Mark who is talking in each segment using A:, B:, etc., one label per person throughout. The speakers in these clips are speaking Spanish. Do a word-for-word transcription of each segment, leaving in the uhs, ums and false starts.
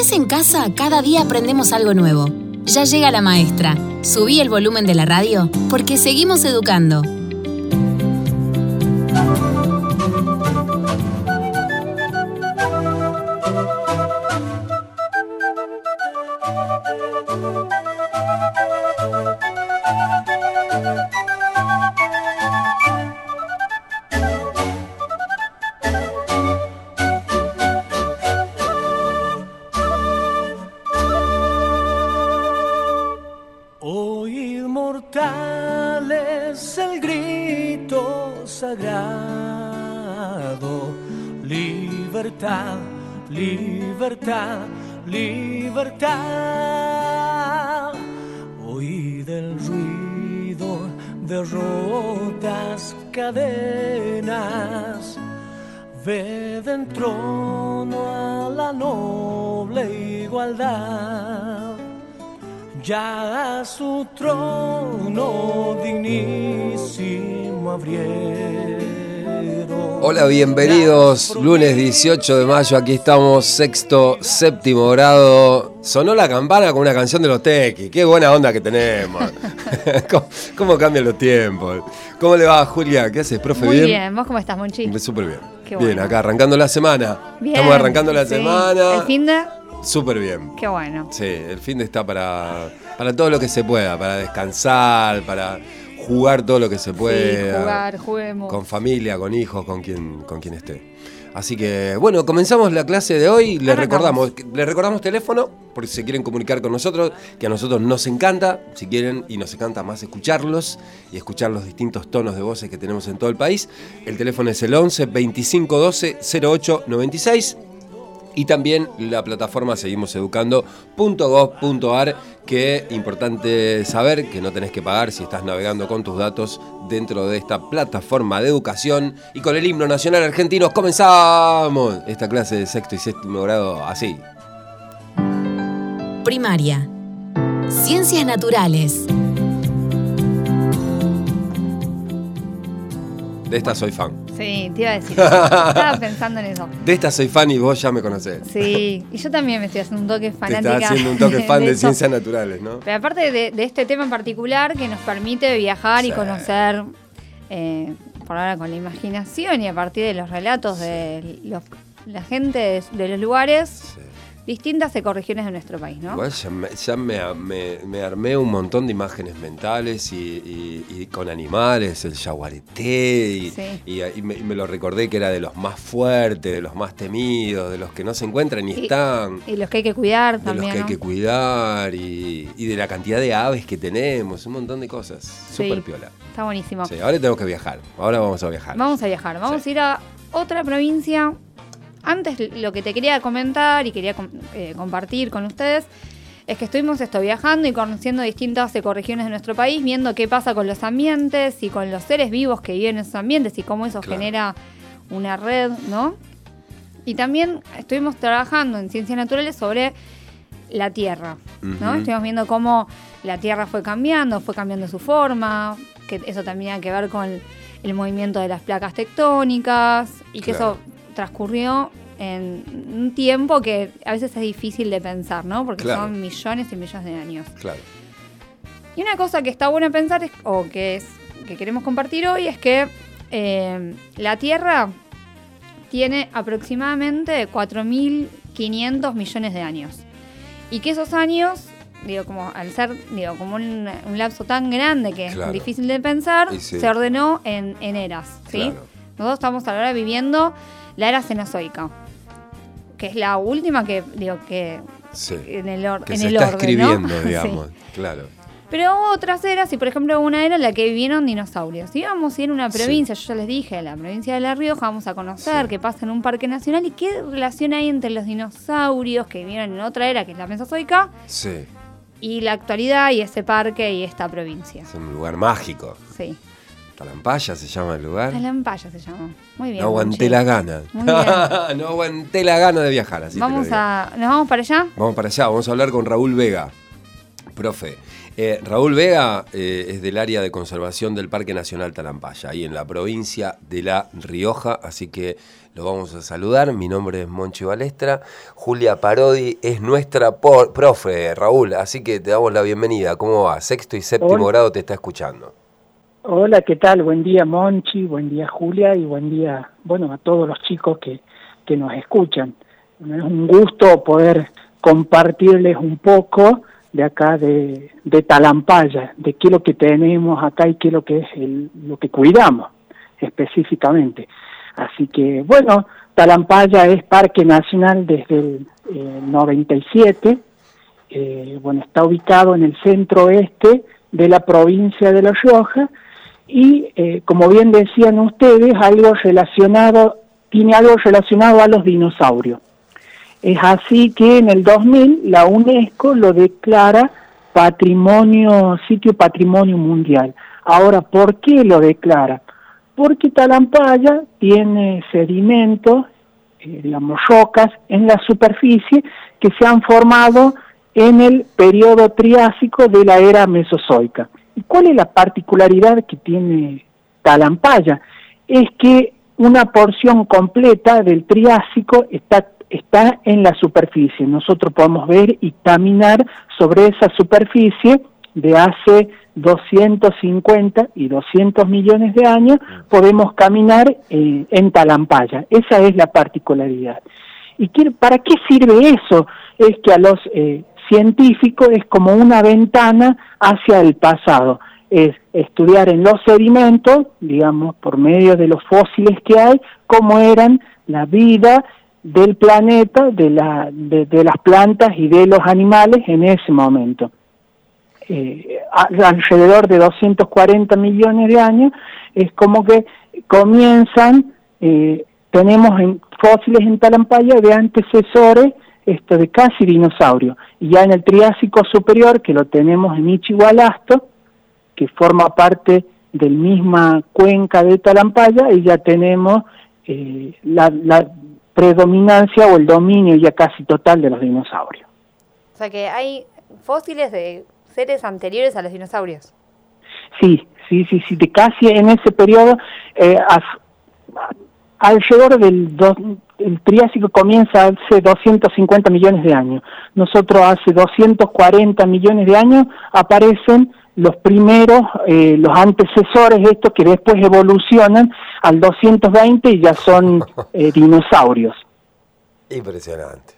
A: estés en casa, cada día aprendemos algo nuevo. Ya llega la maestra. Subí el volumen de la radio porque seguimos educando.
B: Libertad, libertad. Oí del ruido de rotas cadenas. Ve del trono a la noble igualdad. Ya a su trono dignísimo abrieron.
C: Hola, bienvenidos. Lunes dieciocho de mayo, aquí estamos, sexto, séptimo grado. Sonó la campana con una canción de los Tequis. Qué buena onda que tenemos. ¿Cómo, ¿Cómo cambian los tiempos? ¿Cómo le va, Julia? ¿Qué haces, profe?
D: Muy
C: ¿Bien?
D: bien. ¿Vos cómo estás, Monchi?
C: Súper bien.
D: Qué bueno.
C: Bien, acá arrancando la semana.
D: Bien.
C: Estamos arrancando la
D: Sí.
C: semana.
D: ¿El fin de?
C: Súper bien.
D: Qué bueno.
C: Sí, el fin de está para, para todo lo que se pueda, para descansar, para jugar todo lo que se pueda.
D: Sí, jugar, juguemos.
C: Con familia, con hijos, con quien, con quien esté. Así que, bueno, comenzamos la clase de hoy. Les recordamos, les recordamos teléfono, por si se quieren comunicar con nosotros, que a nosotros nos encanta, si quieren, y nos encanta más escucharlos y escuchar los distintos tonos de voces que tenemos en todo el país. El teléfono es el once, veinticinco doce, cero ocho noventa y seis. Y también la plataforma seguimos educando punto gov punto ar, que importante saber que no tenés que pagar si estás navegando con tus datos dentro de esta plataforma de educación. Y con el himno nacional argentino comenzamos esta clase de sexto y séptimo grado así.
A: Primaria. Ciencias naturales.
C: De esta soy fan.
D: Sí, te iba a decir. Estaba pensando en eso.
C: De esta soy fan y vos ya me conocés.
D: Sí, y yo también me estoy haciendo un toque fanática.
C: Te estás haciendo un toque fan de, de ciencias
D: eso.
C: naturales, ¿no?
D: Pero aparte de, de este tema en particular que nos permite viajar sí. y conocer, eh, por ahora con la imaginación y a partir de los relatos de los, la gente de, de los lugares, sí. distintas ecorregiones de nuestro país, ¿no?
C: Igual ya, me, ya me, me, me armé un montón de imágenes mentales y, y, y con animales, el yaguareté, y, sí. y, y, me, y me lo recordé que era de los más fuertes, de los más temidos, de los que no se encuentran y, y están.
D: Y los que hay que cuidar
C: de
D: también,
C: los que
D: ¿no?
C: hay que cuidar y, y de la cantidad de aves que tenemos, un montón de cosas.
D: Sí,
C: súper piola.
D: Está buenísimo.
C: Sí, ahora tenemos que viajar, ahora vamos a viajar.
D: Vamos a viajar, vamos
C: sí.
D: a ir a otra provincia. Antes lo que te quería comentar y quería eh, compartir con ustedes es que estuvimos esto viajando y conociendo distintas ecorregiones de nuestro país, viendo qué pasa con los ambientes y con los seres vivos que viven en esos ambientes y cómo eso claro. genera una red, ¿no? Y también estuvimos trabajando en ciencias naturales sobre la Tierra, ¿no? Uh-huh. Estuvimos viendo cómo la Tierra fue cambiando, fue cambiando su forma, que eso también tiene que ver con el movimiento de las placas tectónicas y que claro. eso transcurrió en un tiempo que a veces es difícil de pensar, ¿no? Porque claro. son millones y millones de años.
C: Claro.
D: Y una cosa que está buena pensar, es, o que, es, que queremos compartir hoy, es que eh, la Tierra tiene aproximadamente cuatro mil quinientos millones de años. Y que esos años, digo, como al ser digo, como un, un lapso tan grande que claro. es difícil de pensar, sí. se ordenó en, en eras, ¿sí? Claro. Nosotros estamos ahora viviendo la era cenozoica, que es la última que digo que
C: sí,
D: en el, or,
C: que
D: en
C: se
D: el
C: está
D: orden,
C: escribiendo,
D: ¿no?
C: digamos,
D: sí.
C: claro.
D: Pero hubo otras eras, y por ejemplo una era en la que vivieron dinosaurios. Íbamos a ir a una provincia, sí. yo ya les dije, la provincia de La Rioja, vamos a conocer sí. qué pasa en un parque nacional y qué relación hay entre los dinosaurios que vivieron en otra era, que es la Mesozoica,
C: sí.
D: y la actualidad y ese parque y esta provincia.
C: Es un lugar mágico.
D: Sí.
C: Talampaya se llama el lugar.
D: Talampaya se llama. Muy bien.
C: No aguanté la gana. No aguanté la gana de viajar, así
D: vamos a, ¿nos vamos para allá?
C: Vamos para allá, vamos a hablar con Raúl Vega. Profe, Eh, Raúl Vega eh, es del área de conservación del Parque Nacional Talampaya, ahí en la provincia de La Rioja, así que lo vamos a saludar. Mi nombre es Monchi Balestra. Julia Parodi es nuestra por, profe, Raúl, así que te damos la bienvenida. ¿Cómo va? Sexto y séptimo Hola. grado te está escuchando.
E: Hola, ¿qué tal? Buen día, Monchi, buen día, Julia, y buen día, bueno, a todos los chicos que, que nos escuchan. Es un gusto poder compartirles un poco de acá de, de Talampaya, de qué es lo que tenemos acá y qué es lo que es el, lo que cuidamos específicamente. Así que, bueno, Talampaya es Parque Nacional desde el eh, noventa y siete, eh, bueno, está ubicado en el centro oeste de la provincia de La Rioja y, eh, como bien decían ustedes, algo relacionado, tiene algo relacionado a los dinosaurios. Es así que en el dos mil la UNESCO lo declara patrimonio, sitio patrimonio mundial. Ahora, ¿por qué lo declara? Porque Talampaya tiene sedimentos, eh, digamos rocas, en la superficie que se han formado en el periodo Triásico de la era Mesozoica. ¿Y cuál es la particularidad que tiene Talampaya? Es que una porción completa del Triásico está está en la superficie. Nosotros podemos ver y caminar sobre esa superficie de hace doscientos cincuenta y doscientos millones de años, podemos caminar eh, en Talampaya. Esa es la particularidad. ¿Y qué, para qué sirve eso? Es que a los eh, científicos es como una ventana hacia el pasado. Es estudiar en los sedimentos, digamos, por medio de los fósiles que hay, cómo eran la vida del planeta, de, la, de, de las plantas y de los animales en ese momento. Eh, alrededor de doscientos cuarenta millones de años, es como que comienzan, eh, tenemos en, fósiles en Talampaya de antecesores esto, de casi dinosaurios. Y ya en el Triásico Superior, que lo tenemos en Ichigualasto, que forma parte de la misma cuenca de Talampaya, y ya tenemos eh, la... la predominancia o el dominio ya casi total de los dinosaurios.
D: O sea que hay fósiles de seres anteriores a los dinosaurios.
E: Sí, sí, sí, sí, de casi en ese periodo, eh, a, a, alrededor del do, el Triásico comienza hace doscientos cincuenta millones de años. Nosotros hace doscientos cuarenta millones de años aparecen los primeros, eh, los antecesores estos que después evolucionan al doscientos veinte y ya son eh, dinosaurios.
C: Impresionante.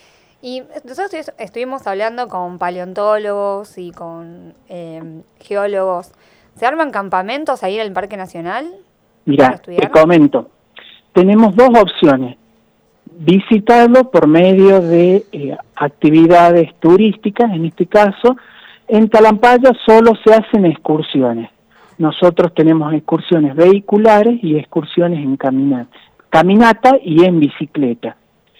D: Y nosotros estuvimos hablando con paleontólogos y con eh, geólogos. ¿Se arman campamentos ahí en el Parque Nacional?
E: Mira, te comento. Tenemos dos opciones. Visitarlo por medio de eh, actividades turísticas, en este caso. En Talampaya solo se hacen excursiones. Nosotros tenemos excursiones vehiculares y excursiones en caminata, caminata y en bicicleta.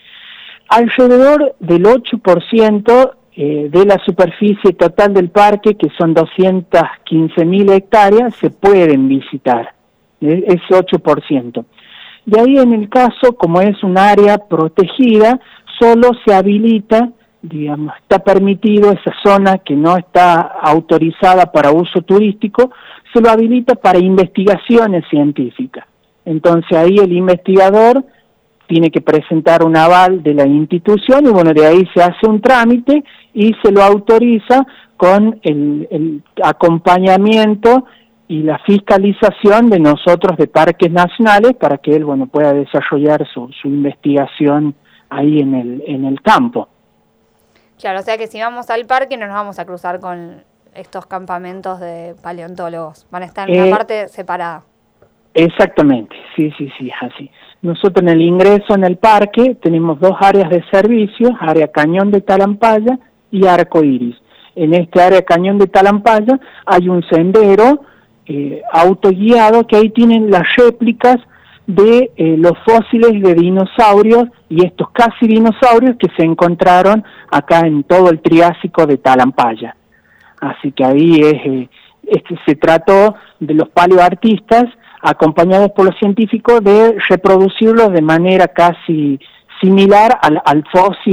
E: Alrededor del ocho por ciento eh, de la superficie total del parque, que son doscientas quince mil hectáreas, se pueden visitar. Eh, ese ocho por ciento. De ahí en el caso, como es un área protegida, solo se habilita, digamos, está permitido esa zona que no está autorizada para uso turístico, se lo habilita para investigaciones científicas. Entonces ahí el investigador tiene que presentar un aval de la institución y bueno, de ahí se hace un trámite y se lo autoriza con el, el acompañamiento y la fiscalización de nosotros de parques nacionales para que él, bueno, pueda desarrollar su, su investigación ahí en el, en el campo.
D: Claro, o sea que si vamos al parque no nos vamos a cruzar con estos campamentos de paleontólogos, van a estar en eh, una parte separada.
E: Exactamente, sí, sí, sí, así. Nosotros en el ingreso en el parque tenemos dos áreas de servicios, área Cañón de Talampaya y Arco Iris. En este área Cañón de Talampaya hay un sendero eh, autoguiado que ahí tienen las réplicas de eh, los fósiles de dinosaurios y estos casi dinosaurios que se encontraron acá en todo el Triásico de Talampaya. Así que ahí es, eh, este, se trató de los paleoartistas, acompañados por los científicos, de reproducirlos de manera casi similar al, al fósil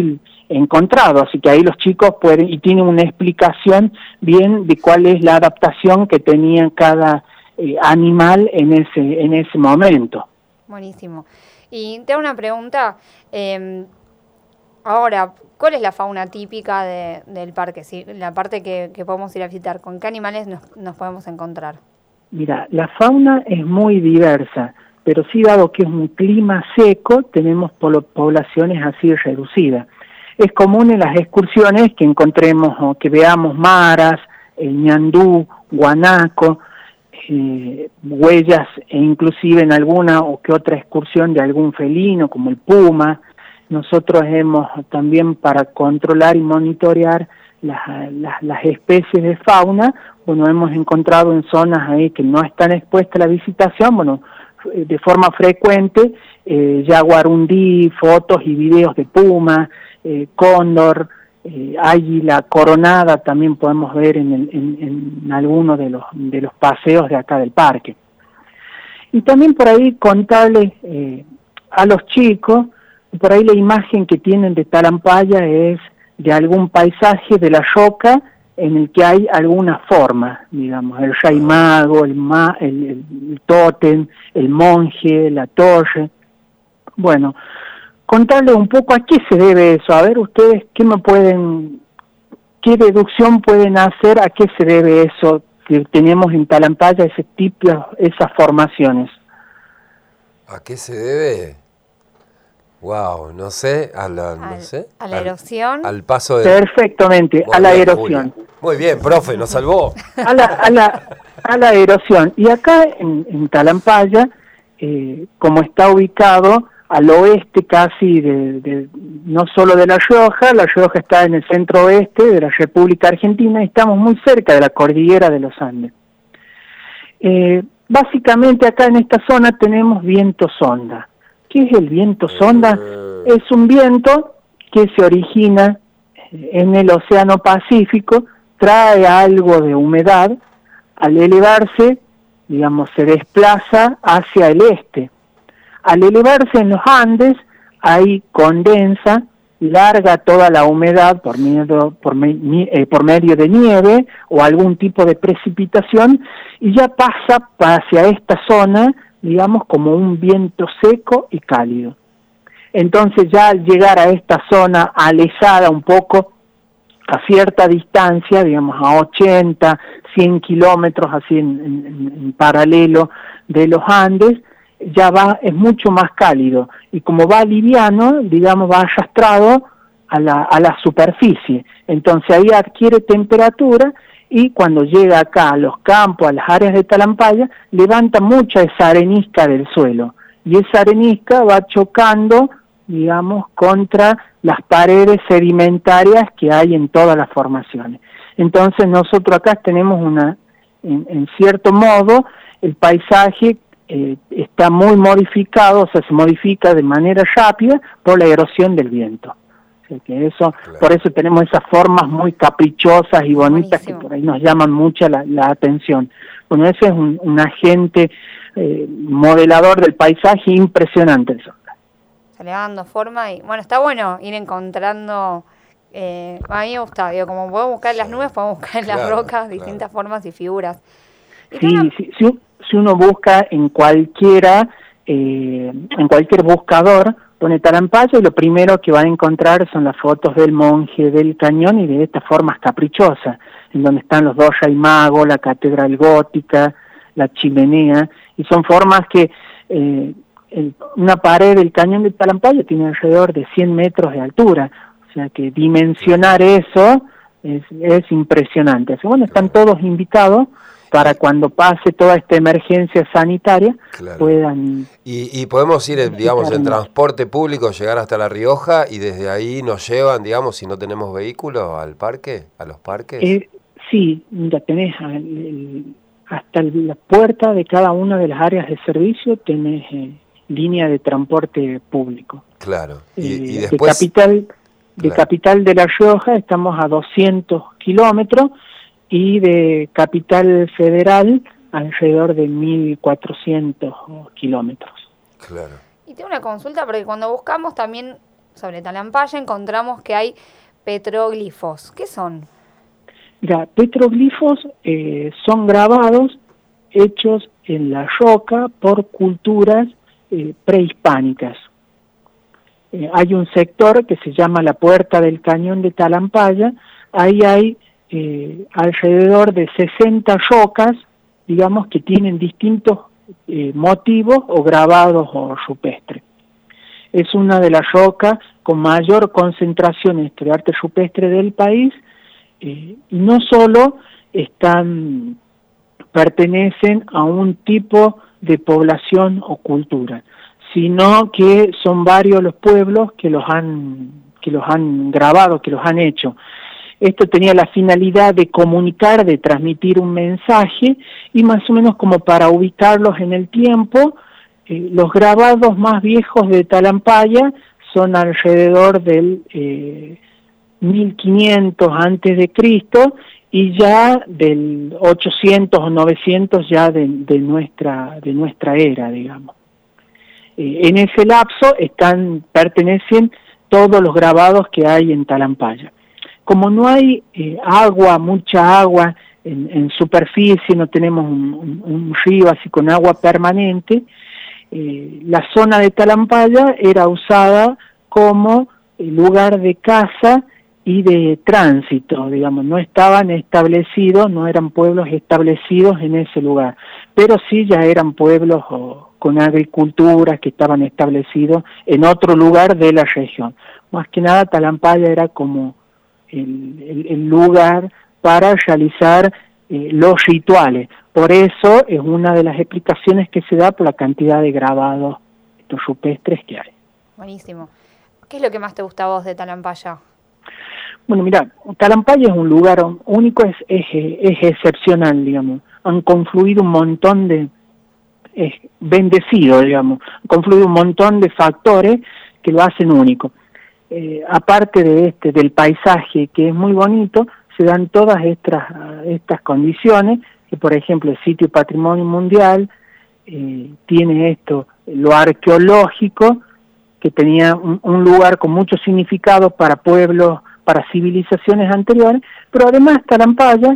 E: encontrado, así que ahí los chicos pueden, y tienen una explicación bien de cuál es la adaptación que tenía cada eh, animal en ese, en ese momento.
D: Buenísimo. Y te hago una pregunta, eh, ahora, ¿cuál es la fauna típica de, del parque? ¿Sí? La parte que, que podemos ir a visitar, ¿con qué animales nos, nos podemos encontrar?
E: Mira, la fauna es muy diversa, pero sí, dado que es un clima seco, tenemos poblaciones así reducidas. Es común en las excursiones que encontremos o que veamos maras, el ñandú, guanaco, eh, huellas e inclusive en alguna o que otra excursión de algún felino como el puma. Nosotros hemos también, para controlar y monitorear las, las, las especies de fauna, bueno, hemos encontrado en zonas ahí que no están expuestas a la visitación, bueno, de forma frecuente, eh, jaguarundí, fotos y videos de puma, eh, cóndor, eh, águila coronada, también podemos ver en, el, en, en algunos de los, de los paseos de acá del parque. Y también por ahí contarles eh, a los chicos, por ahí la imagen que tienen de Talampaya es de algún paisaje de la roca en el que hay alguna forma, digamos, el rey mago, el, ma, el, el, el tótem, el monje, la torre. Bueno, contarles un poco a qué se debe eso. A ver, ustedes, ¿qué me pueden, qué deducción pueden hacer a qué se debe eso que tenemos en Talampaya, ese tipo, esas formaciones?
C: ¿A qué se debe? Wow, no sé, a la, no
D: al,
C: sé,
D: a la
C: al,
D: erosión.
C: Al paso de...
E: Perfectamente,
C: Muy
E: a la
C: bien,
E: erosión.
C: Julia. Muy bien, profe, nos salvó.
E: A la, a la, a la erosión. Y acá en, en Talampaya, eh, como está ubicado al oeste casi, de, de no solo de La Rioja, La Rioja está en el centro oeste de la República Argentina y estamos muy cerca de la cordillera de los Andes. Eh, básicamente acá en esta zona tenemos viento sonda. ¿Qué es el viento sonda? Es un viento que se origina en el Océano Pacífico, trae algo de humedad, al elevarse, digamos, se desplaza hacia el este. Al elevarse en los Andes, ahí condensa, larga toda la humedad por medio, por, me, eh, por medio de nieve o algún tipo de precipitación, y ya pasa hacia esta zona, digamos, como un viento seco y cálido. Entonces ya al llegar a esta zona alejada un poco, a cierta distancia, digamos a ochenta, cien kilómetros, así en, en, en paralelo de los Andes, ya va, es mucho más cálido, y como va liviano, digamos, va arrastrado a la, a la superficie, entonces ahí adquiere temperatura, y cuando llega acá a los campos, a las áreas de Talampaya, levanta mucha esa arenisca del suelo, y esa arenisca va chocando, digamos, contra las paredes sedimentarias que hay en todas las formaciones. Entonces nosotros acá tenemos una, en, en cierto modo, el paisaje eh, está muy modificado, o sea, se modifica de manera rápida por la erosión del viento. Que eso, claro. Por eso tenemos esas formas muy caprichosas y bonitas. Buenísimo. Que por ahí nos llaman mucho la, la atención. Bueno, ese es un, un agente eh, modelador del paisaje impresionante. Eso.
D: Se le va dando forma y, bueno, está bueno ir encontrando, eh, a mí me gusta, digo, como podemos buscar en las nubes, podemos buscar en claro, las rocas claro. distintas formas y figuras. ¿Y
E: sí, una... sí, sí, si uno busca en cualquiera, eh, en cualquier buscador, pone Talampaya y lo primero que van a encontrar son las fotos del monje, del cañón y de estas formas caprichosas, en donde están los dos Rey Magos, la catedral gótica, la chimenea, y son formas que eh, el, una pared del cañón de Talampaya tiene alrededor de cien metros de altura, o sea que dimensionar eso es, es impresionante. Así, bueno, están todos invitados para cuando pase toda esta emergencia sanitaria, claro. puedan...
C: Y, y podemos ir, digamos, en transporte público, llegar hasta La Rioja, y desde ahí nos llevan, digamos, si no tenemos vehículo, al parque, a los parques.
E: Eh, sí, mira, tenés el, el, hasta el, la puerta de cada una de las áreas de servicio, tenés eh, línea de transporte público.
C: Claro, y,
E: eh,
C: y después...
E: De capital, de claro. capital de La Rioja estamos a doscientos kilómetros, y de Capital Federal alrededor de mil cuatrocientos kilómetros.
C: Claro.
D: Y tengo una consulta, porque cuando buscamos también sobre Talampaya encontramos que hay petroglifos. ¿Qué son?
E: Mira, petroglifos eh, son grabados hechos en la roca por culturas eh, prehispánicas. Eh, hay un sector que se llama la Puerta del Cañón de Talampaya, ahí hay eh, alrededor de sesenta rocas, digamos, que tienen distintos eh, motivos o grabados o rupestres. Es una de las rocas con mayor concentración de arte rupestre del país, eh, y no solo están, pertenecen a un tipo de población o cultura, sino que son varios los pueblos que los han, que los han grabado, que los han hecho. Esto tenía la finalidad de comunicar, de transmitir un mensaje, y más o menos como para ubicarlos en el tiempo, eh, los grabados más viejos de Talampaya son alrededor del eh, mil quinientos antes de Cristo, y ya del ochocientos o novecientos ya de, de nuestra de nuestra era, digamos. Eh, en ese lapso están pertenecen todos los grabados que hay en Talampaya. Como no hay eh, agua, mucha agua en, en superficie, no tenemos un, un, un río así con agua permanente, eh, la zona de Talampaya era usada como lugar de caza y de tránsito, digamos, no estaban establecidos, no eran pueblos establecidos en ese lugar, pero sí ya eran pueblos oh, con agricultura que estaban establecidos en otro lugar de la región. Más que nada Talampaya era como el, el, el lugar para realizar eh, los rituales, por eso es una de las explicaciones que se da por la cantidad de grabados estos rupestres que hay.
D: Buenísimo. ¿Qué es lo que más te gusta a vos de Talampaya?
E: Bueno, mira, Talampaya es un lugar único, es, es, es excepcional, digamos. Han confluido un montón de, es bendecido, digamos, han confluido un montón de factores que lo hacen único. Eh, aparte de este, del paisaje, que es muy bonito, se dan todas estas, estas condiciones, que por ejemplo el sitio Patrimonio Mundial eh, tiene esto, lo arqueológico, que tenía un, un lugar con mucho significado para pueblos, para civilizaciones anteriores, pero además Talampaya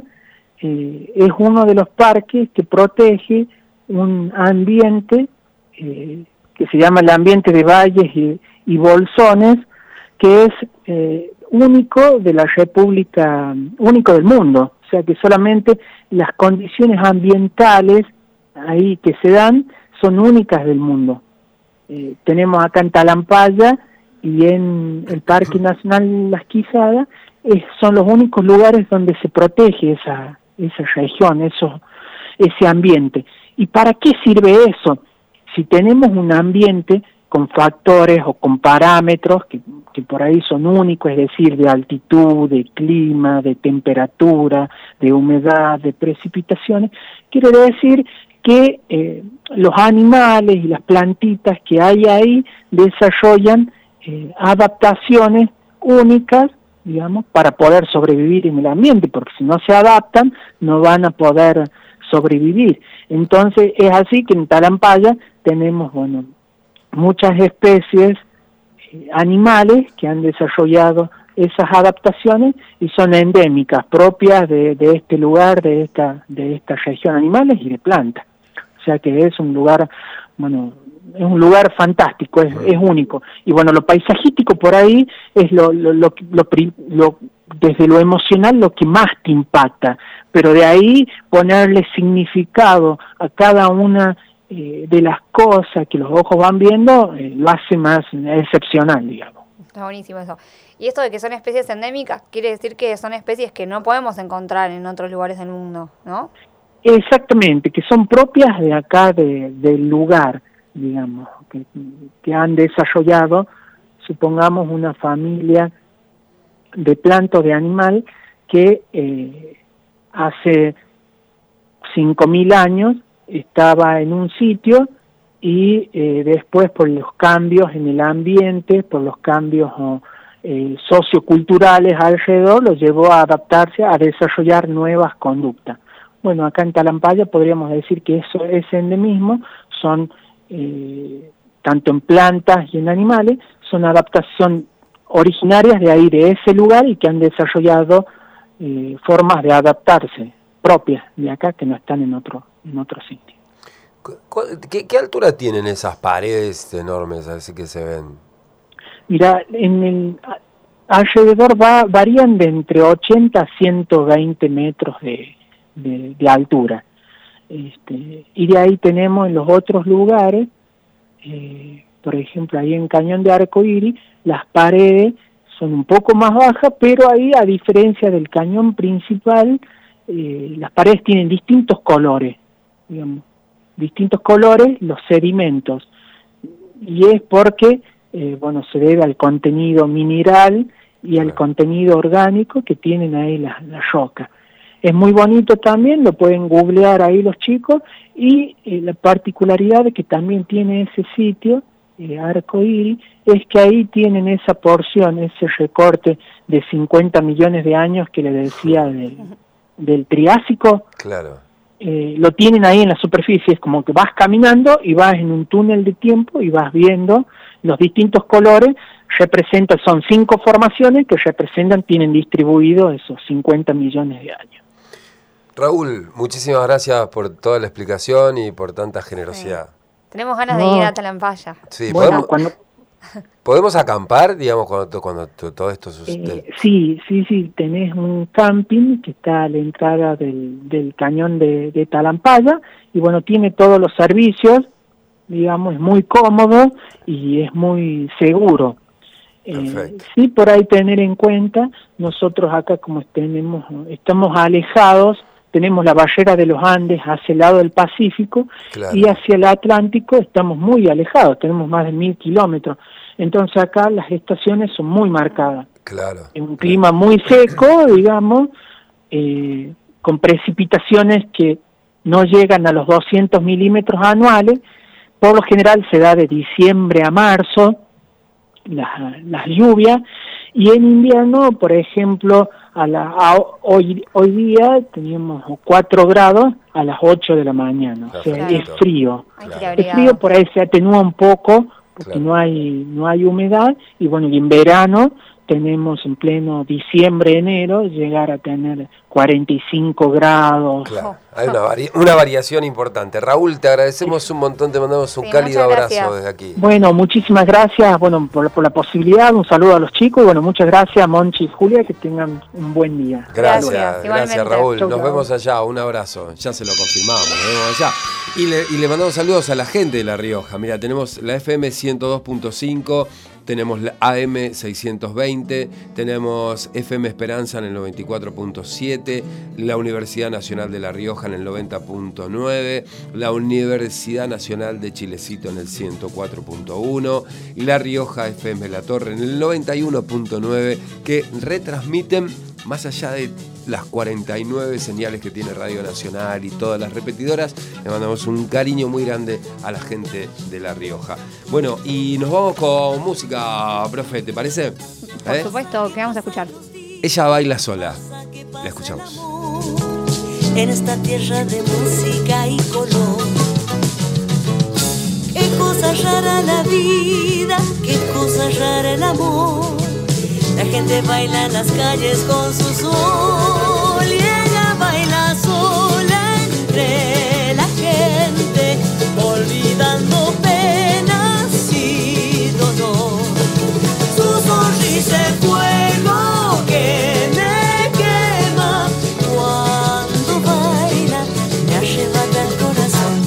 E: eh, es uno de los parques que protege un ambiente eh, que se llama el ambiente de valles y, y bolsones, que es eh, único de la República, único del mundo, o sea que solamente las condiciones ambientales ahí que se dan son únicas del mundo. Eh, tenemos acá en Talampaya y en el Parque Nacional Las Quizadas, eh, son los únicos lugares donde se protege esa, esa región, eso, ese ambiente. ¿Y para qué sirve eso? Si tenemos un ambiente con factores o con parámetros que, que por ahí son únicos, es decir, de altitud, de clima, de temperatura, de humedad, de precipitaciones, quiere decir que eh, los animales y las plantitas que hay ahí desarrollan eh, adaptaciones únicas, digamos, para poder sobrevivir en el ambiente, porque si no se adaptan no van a poder sobrevivir. Entonces es así que en Talampaya tenemos, bueno, muchas especies eh, animales que han desarrollado esas adaptaciones y son endémicas, propias de, de este lugar, de esta, de esta región, animales y de plantas. O sea que es un lugar, bueno, es un lugar fantástico, es, es único. Y bueno, lo paisajístico por ahí es lo, lo, lo, lo, lo, desde lo emocional lo que más te impacta, pero de ahí ponerle significado a cada una eh, de las cosas que los ojos van viendo, eh, lo hace más excepcional, digamos.
D: Está buenísimo eso. Y esto de que son especies endémicas, quiere decir que son especies que no podemos encontrar en otros lugares del mundo, ¿no?
E: Exactamente, que son propias de acá, de, del lugar, digamos, que, que han desarrollado, supongamos, una familia de planta o de animal que eh, hace cinco mil años estaba en un sitio y eh, después por los cambios en el ambiente, por los cambios oh, eh, socioculturales alrededor, lo llevó a adaptarse, a desarrollar nuevas conductas. Bueno, acá en Talampaya podríamos decir que eso es endemismo, son, eh, tanto en plantas y en animales, son adaptación originarias de ahí, de ese lugar, y que han desarrollado eh, formas de adaptarse propias de acá que no están en otro, en otro sitio.
C: ¿Qué, qué altura tienen esas paredes enormes así que se ven?
E: Mira, en el alrededor va, varían de entre ochenta a ciento veinte metros de, de, de altura. Este, y de ahí tenemos en los otros lugares, eh, por ejemplo, ahí en Cañón de Arcoíris, las paredes son un poco más bajas, pero ahí, a diferencia del cañón principal, eh, las paredes tienen distintos colores, digamos, distintos colores, los sedimentos, y es porque, eh, bueno, se debe al contenido mineral y al contenido orgánico que tienen ahí las la rocas. Es muy bonito también, lo pueden googlear ahí los chicos, y eh, la particularidad de que también tiene ese sitio, eh, Arcoíris, es que ahí tienen esa porción, ese recorte de cincuenta millones de años que le decía del, del Triásico.
C: Claro.
E: Eh, lo tienen ahí en la superficie, es como que vas caminando y vas en un túnel de tiempo y vas viendo los distintos colores, representan, son cinco formaciones que representan, tienen distribuido esos cincuenta millones de años.
C: Raúl, muchísimas gracias por toda la explicación y por tanta generosidad.
D: Sí. Tenemos ganas
E: No.
D: de ir a Talampaya.
C: Sí,
E: Bueno,
C: ¿podemos,
E: cuando,
C: ¿podemos acampar, digamos, cuando, cuando todo esto sucede?
E: eh, sí, sí, sí, tenés un camping que está a la entrada del, del cañón de, de Talampaya, y bueno, tiene todos los servicios, digamos, es muy cómodo y es muy seguro. Eh, sí, por ahí tener en cuenta, nosotros acá como tenemos, estamos alejados, tenemos la barrera de los Andes hacia el lado del Pacífico, claro, y hacia el Atlántico estamos muy alejados, tenemos más de mil kilómetros, entonces acá las estaciones son muy marcadas.
C: Claro.
E: En un clima muy seco, digamos, eh, con precipitaciones que no llegan a los doscientos milímetros anuales, por lo general se da de diciembre a marzo, las, las lluvias, y en invierno, por ejemplo, a la, a hoy, hoy día teníamos cuatro grados a las ocho de la mañana, o sea,
D: claro,
E: es frío.
D: Claro.
E: Es frío, por ahí se atenúa un poco, porque claro, no hay no hay humedad, y bueno, y en verano tenemos en pleno diciembre, enero, llegar a tener cuarenta y cinco grados.
C: Claro, hay una, vari una variación importante. Raúl, te agradecemos un montón, te mandamos un sí, cálido abrazo desde aquí.
E: Bueno, muchísimas gracias, bueno, por, por la posibilidad, un saludo a los chicos, y bueno, muchas gracias, Monchi y Julia, que tengan un buen día.
C: Gracias, gracias, gracias Raúl, nos vemos allá, un abrazo, ya se lo confirmamos, nos vemos allá. Y le, y le mandamos saludos a la gente de La Rioja. Mira, tenemos la F M ciento dos punto cinco, tenemos la A M seiscientos veinte, tenemos F M Esperanza en el noventa y cuatro punto siete, la Universidad Nacional de La Rioja en el noventa punto nueve, la Universidad Nacional de Chilecito en el ciento cuatro punto uno y La Rioja F M La Torre en el noventa y uno punto nueve, que retransmiten más allá de las cuarenta y nueve señales que tiene Radio Nacional y todas las repetidoras. Le mandamos un cariño muy grande a la gente de La Rioja. Bueno, y nos vamos con música, profe, ¿te parece?
D: Por
C: ¿Eh?
D: supuesto, que vamos a escuchar.
C: Ella baila sola. La escuchamos.
F: En esta tierra de música y color, qué cosa rara la vida, qué cosa rara el amor. La gente baila en las calles con su sol, y ella baila sola entre la gente, olvidando penas y dolor. Su sonrisa es fuego que me quema, cuando baila me arrebata el corazón.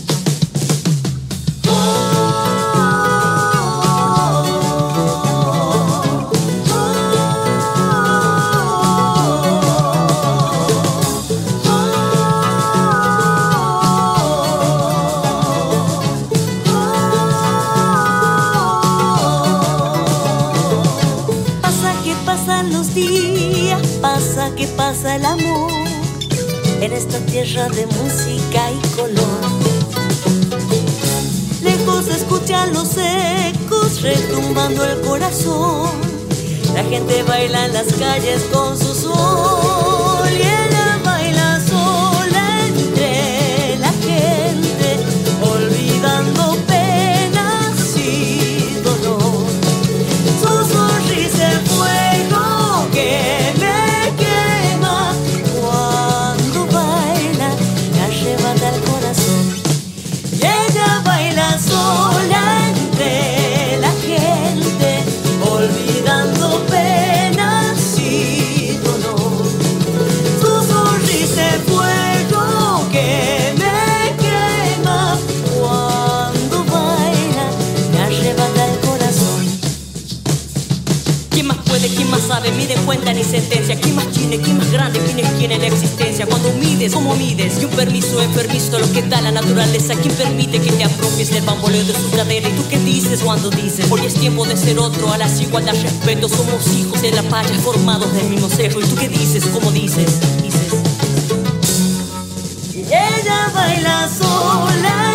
F: Que pasa el amor en esta tierra de música y color. Lejos se escuchan los ecos retumbando el corazón. La gente baila en las calles con su sol, y ella baila sola entre la gente, olvidando penas y dolor. Su sonrisa sabe, mide en cuenta ni sentencia. ¿Quién más tiene, quién más grande, quién es quién en la existencia? Cuando mides, ¿cómo mides? Y un permiso es permiso, lo que da la naturaleza. ¿Quién permite que te apropies del bamboleo de su cadera? ¿Y tú qué dices cuando dices? Hoy es tiempo de ser otro, a las igualdad, respeto. Somos hijos de la paya, formados del mismo cerro. ¿Y tú qué dices? ¿Cómo dices? Dices.
G: Ella baila sola.